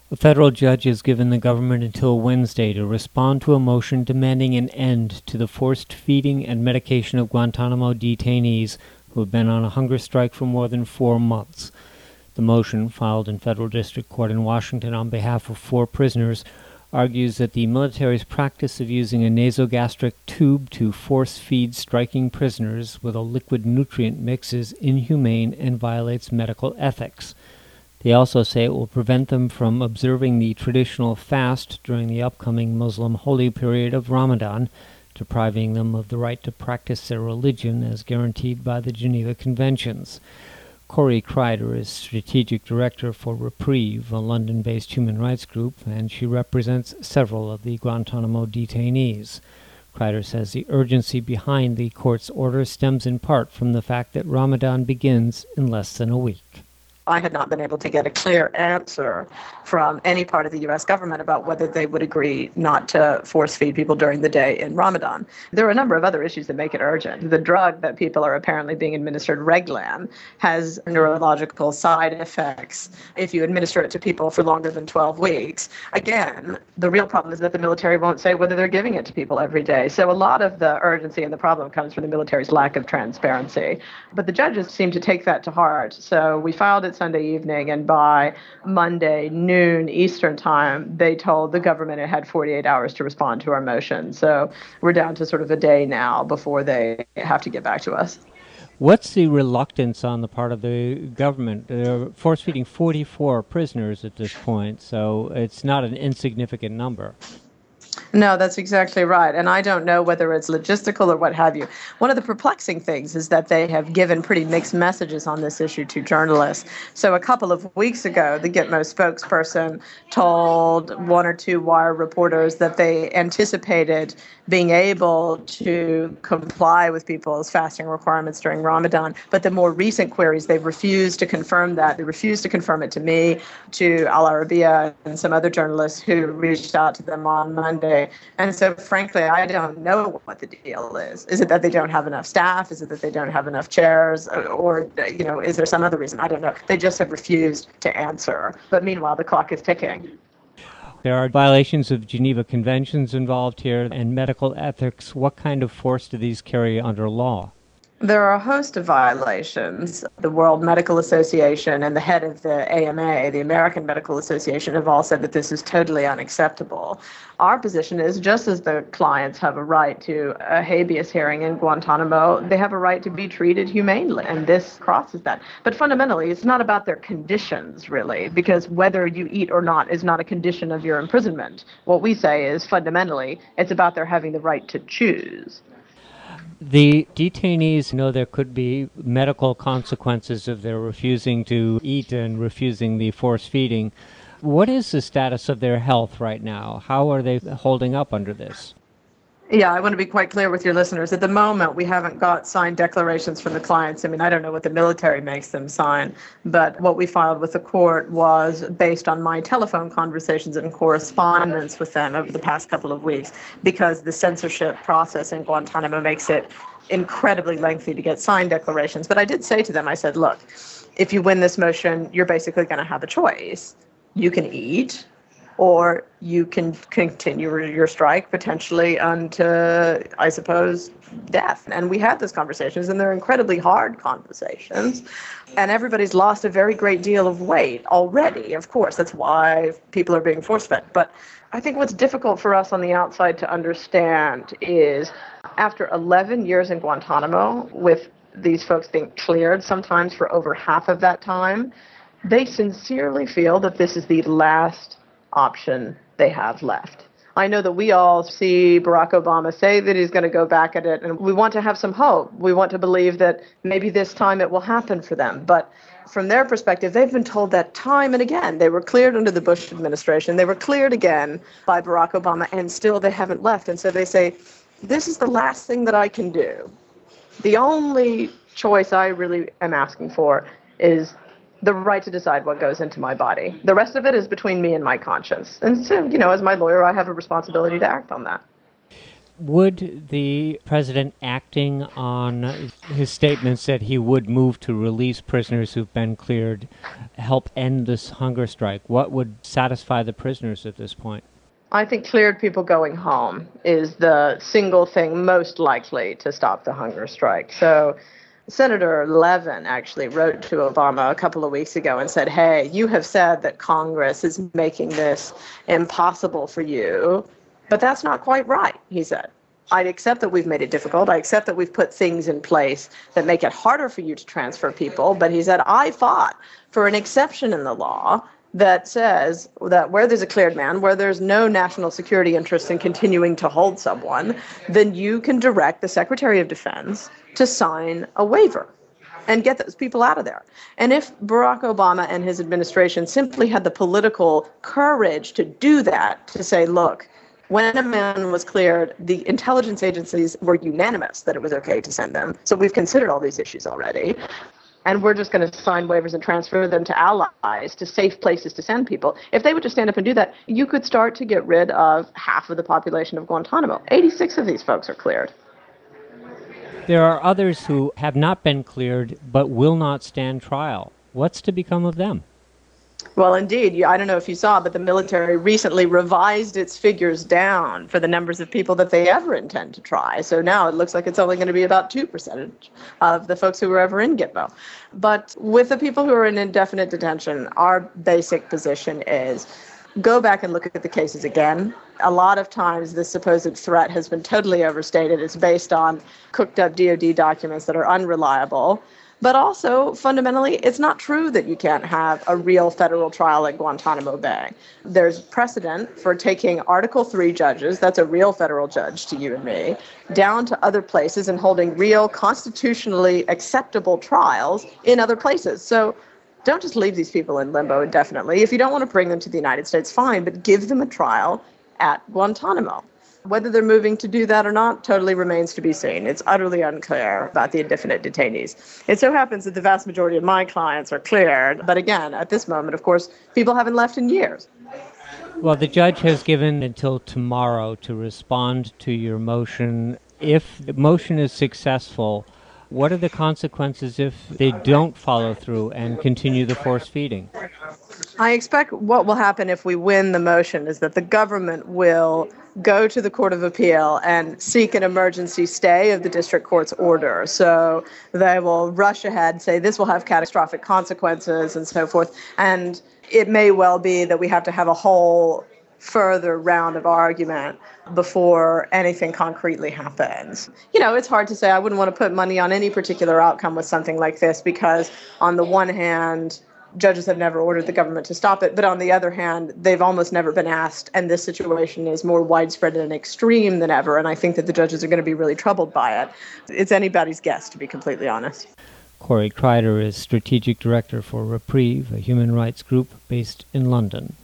A federal judge has given the government until Wednesday to respond to a motion demanding an end to the forced feeding and medication of Guantanamo detainees who have been on a hunger strike for more than 4 months. The motion, filed in federal district court in Washington on behalf of 4 prisoners, argues that the military's practice of using a nasogastric tube to force feed striking prisoners with a liquid nutrient mix is inhumane and violates medical ethics. They also say it will prevent them from observing the traditional fast during the upcoming Muslim holy period of Ramadan, depriving them of the right to practice their religion as guaranteed by the Geneva Conventions. Corey Kreider is Strategic Director for Reprieve, a London-based human rights group, and she represents several of the Guantanamo detainees. Kreider says the urgency behind the court's order stems in part from the fact that Ramadan begins in less than a week. I had not been able to get a clear answer from any part of the U.S. government about whether they would agree not to force feed people during the day in Ramadan. There are a number of other issues that make it urgent. The drug that people are apparently being administered, Reglan, has neurological side effects if you administer it to people for longer than 12 weeks. Again, the real problem is that the military won't say whether they're giving it to people every day. So a lot of the urgency and the problem comes from the military's lack of transparency. But the judges seem to take that to heart. So we filed it Sunday evening, and by Monday noon Eastern time, they told the government it had 48 hours to respond to our motion. So we're down to sort of a day now before they have to get back to us. What's the reluctance on the part of the government? They're force-feeding 44 prisoners at this point, so it's not an insignificant number. No, that's exactly right. And I don't know whether it's logistical or what have you. One of the perplexing things is that they have given pretty mixed messages on this issue to journalists. So a couple of weeks ago, the Gitmo spokesperson told 1 or 2 Wire reporters that they anticipated being able to comply with people's fasting requirements during Ramadan. But the more recent queries, they've refused to confirm that. They refused to confirm it to me, to Al Arabiya, and some other journalists who reached out to them on Monday. And so, frankly, I don't know what the deal is. Is it that they don't have enough staff? Is it that they don't have enough chairs? Or, is there some other reason? I don't know. They just have refused to answer. But meanwhile, the clock is ticking. There are violations of Geneva Conventions involved here and medical ethics. What kind of force do these carry under law? There are a host of violations. The World Medical Association and the head of the AMA, the American Medical Association, have all said that this is totally unacceptable. Our position is, just as the clients have a right to a habeas hearing in Guantanamo, they have a right to be treated humanely, and this crosses that. But fundamentally, it's not about their conditions, really, because whether you eat or not is not a condition of your imprisonment. What we say is, fundamentally, it's about their having the right to choose. The detainees know there could be medical consequences if they're refusing to eat and refusing the force feeding. What is the status of their health right now? How are they holding up under this? Yeah, I want to be quite clear with your listeners. At the moment, we haven't got signed declarations from the clients. I mean, I don't know what the military makes them sign, but what we filed with the court was based on my telephone conversations and correspondence with them over the past couple of weeks, because the censorship process in Guantanamo makes it incredibly lengthy to get signed declarations. But I did say to them, I said, look, if you win this motion, you're basically going to have a choice. You can eat, or you can continue your strike potentially unto, I suppose, death. And we had those conversations, and they're incredibly hard conversations. And everybody's lost a very great deal of weight already. Of course, that's why people are being force-fed. But I think what's difficult for us on the outside to understand is, after 11 years in Guantanamo, with these folks being cleared sometimes for over half of that time, they sincerely feel that this is the last option they have left. I know that we all see Barack Obama say that he's going to go back at it, and we want to have some hope. We want to believe that maybe this time it will happen for them. But from their perspective, they've been told that time and again. They were cleared under the Bush administration. They were cleared again by Barack Obama, and still they haven't left. And so they say, this is the last thing that I can do. The only choice I really am asking for is the right to decide what goes into my body. The rest of it is between me and my conscience. And so, as my lawyer, I have a responsibility to act on that. Would the president acting on his statements that he would move to release prisoners who've been cleared help end this hunger strike? What would satisfy the prisoners at this point? I think cleared people going home is the single thing most likely to stop the hunger strike. So Senator Levin actually wrote to Obama a couple of weeks ago and said, hey, you have said that Congress is making this impossible for you, but that's not quite right, he said. I accept that we've made it difficult. I accept that we've put things in place that make it harder for you to transfer people. But he said, I fought for an exception in the law that says that where there's a cleared man, where there's no national security interest in continuing to hold someone, then you can direct the Secretary of Defense to sign a waiver and get those people out of there. And if Barack Obama and his administration simply had the political courage to do that, to say, look, when a man was cleared, the intelligence agencies were unanimous that it was okay to send them. So we've considered all these issues already. And we're just going to sign waivers and transfer them to allies, to safe places to send people. If they would just stand up and do that, you could start to get rid of half of the population of Guantanamo. 86 of these folks are cleared. There are others who have not been cleared but will not stand trial. What's to become of them? Well, indeed. I don't know if you saw, but the military recently revised its figures down for the numbers of people that they ever intend to try. So now it looks like it's only going to be about 2% of the folks who were ever in Gitmo. But with the people who are in indefinite detention, our basic position is go back and look at the cases again. A lot of times this supposed threat has been totally overstated. It's based on cooked up DOD documents that are unreliable. But also, fundamentally, it's not true that you can't have a real federal trial at Guantanamo Bay. There's precedent for taking Article III judges, that's a real federal judge to you and me, down to other places and holding real constitutionally acceptable trials in other places. So don't just leave these people in limbo indefinitely. If you don't want to bring them to the United States, fine, but give them a trial at Guantanamo. Whether they're moving to do that or not totally remains to be seen. It's utterly unclear about the indefinite detainees. It so happens that the vast majority of my clients are cleared. But again, at this moment, of course, people haven't left in years. Well, the judge has given until tomorrow to respond to your motion. If the motion is successful, what are the consequences if they don't follow through and continue the force feeding? I expect what will happen if we win the motion is that the government will go to the Court of Appeal and seek an emergency stay of the district court's order. So they will rush ahead, say this will have catastrophic consequences and so forth. And it may well be that we have to have a whole further round of argument before anything concretely happens. You know, it's hard to say. I wouldn't want to put money on any particular outcome with something like this because on the one hand, judges have never ordered the government to stop it. But on the other hand, they've almost never been asked. And this situation is more widespread and extreme than ever. And I think that the judges are going to be really troubled by it. It's anybody's guess, to be completely honest. Corey Kreider is Strategic Director for Reprieve, a human rights group based in London.